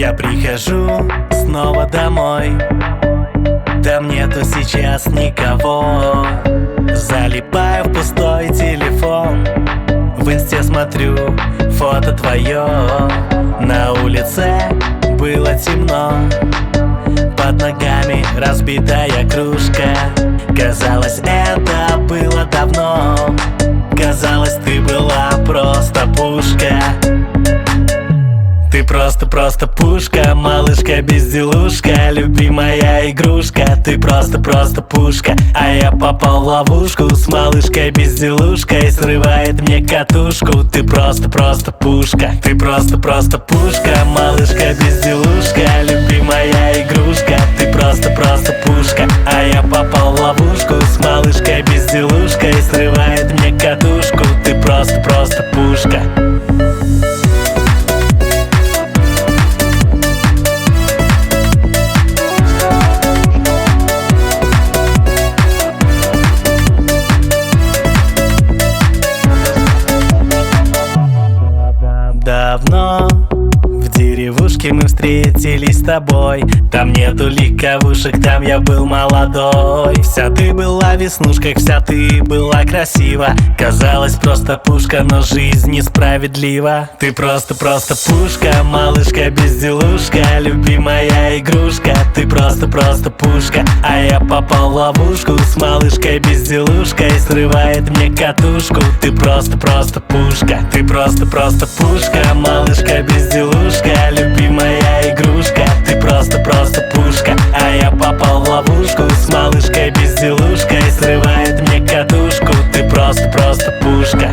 Я прихожу снова домой, там нету сейчас никого. Залипаю в пустой телефон, в инсте смотрю фото твое. На улице было темно, под ногами разбитая кружка. Казалось, это было давно, казалось, ты была просто пушка. Ты просто пушка, малышка-безделушка, любимая игрушка. Ты просто пушка, а я попал в ловушку с малышкой-безделушкой, срывает мне катушку. Ты просто пушка, ты просто пушка, малышка-безделушка, любимая игрушка. Ты просто пушка, а я попал в ловушку с малышкой-безделушкой, срывает мне катушку. Ты просто пушка. Давно в деревушке мы встретились с тобой. Там нету легковушек, там я был молодой. Вся ты была в веснушках, вся ты была красива. Казалось, просто пушка, но жизнь несправедлива. Ты просто пушка, малышка-безделушка, любимая игрушка. Ты просто пушка, а я попал в ловушку с малышкой-безделушкой, срывает мне катушку. Ты просто пушка, ты просто пушка, малышка-безделушка, любимая игрушка. Ты просто пушка, а я попал в ловушку с малышкой-безделушкой, срывает мне катушку. Ты просто пушка.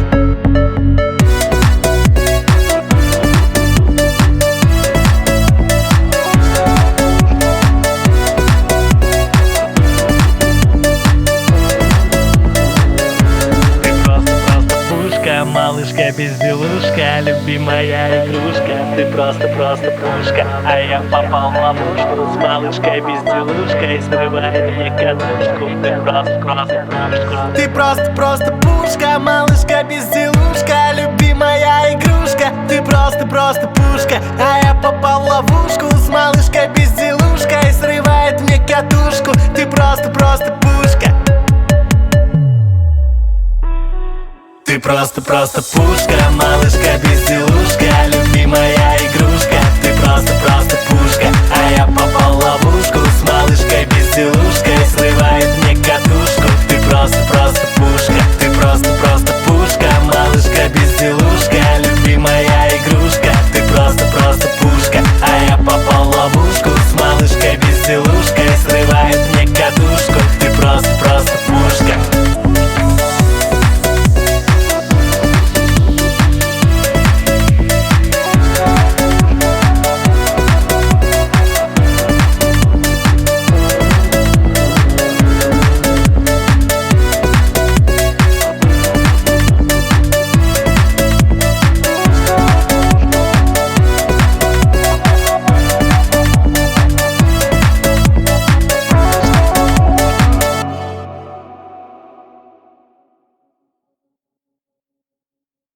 Малышка-безделушка, любимая игрушка. Ты просто пушка, а я попал в ловушку с малышкой-безделушкой, срывает мне катушку. Ты просто Ты просто пушка, малышка-безделушка, любимая игрушка. Ты просто пушка, а я попал в ловушку с малышкой-безделушкой, срывает мне катушку. Ты просто пушка. Ты просто пушка, малышка-безделушка, любимая игрушка. Ты просто пушка, а я попал в ловушку с малышкой-безделушкой, срывает мне катушку. Ты просто